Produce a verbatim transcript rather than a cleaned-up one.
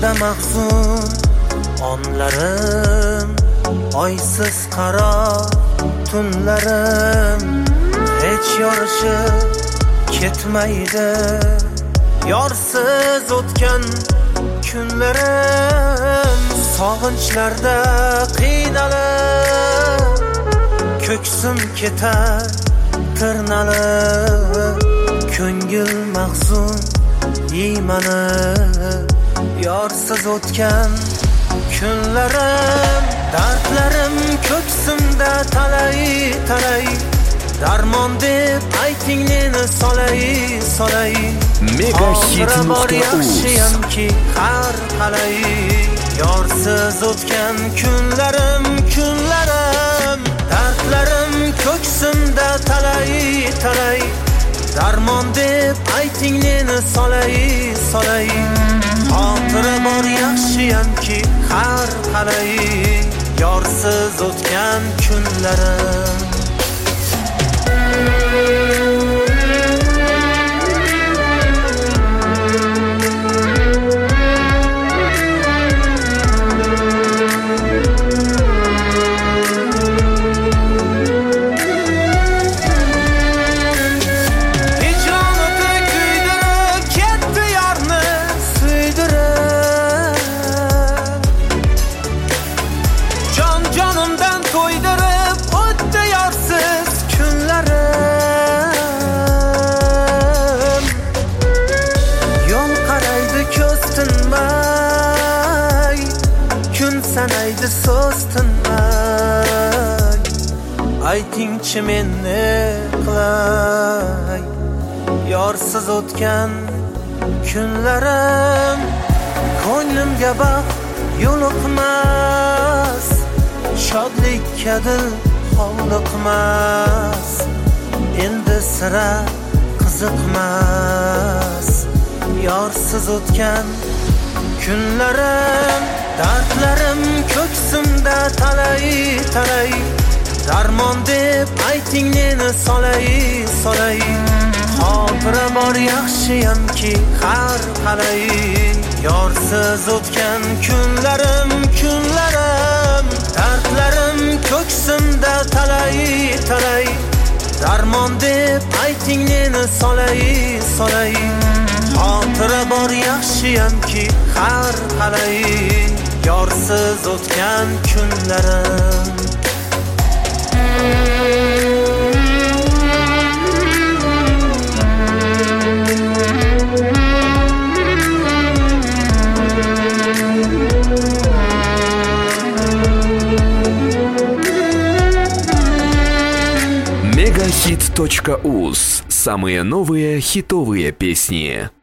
ko'zimda mahzun onlarim, oysiz qaro tunlarim, hech yorishib ketmaydi yorsiz o'tgan kunlarim. Sog'inchlarda qiynalib ko'ksim ketar tirnalib, ko'ngil mahzun yeymanib yorsiz o'tgan kunlarim. Dardlarim ko'ksimda talay talay, darmon deb ayting meni solay solay. Megahit bor yaxshiyamki har qalay, yorsiz o'tgan kunlarim kunlarim. Dardlarim ko'ksimda talay talay, darmon deb ayting meni solay solay. Xotira bor yaxshiyamki har qalay, yorsiz o'tgan kunlarim. Sanaydi so'z tinmay, aytingchi men ne qilay, yorsiz o'tgan kunlarim. Ko'nglimga baxt yo'liqmas, shodlikka dil hovliqmas, endi sira qiziqmas yorsiz o'tgan kunlarim. Dardlarim ko'ksimda talay talay, darmon deb ayting meni solay solay. Xotira bor yaxshiyamki har qalay, yorsiz o'tgan kunlarim kunlarim. Dardlarim ko'ksimda talay talay, darmon deb ayting meni solay solay. Xotira bor yaxshiyamki har qalay, yorsiz o'tgan kunlarim. Megahit точка уз. Самые новые хитовые песни.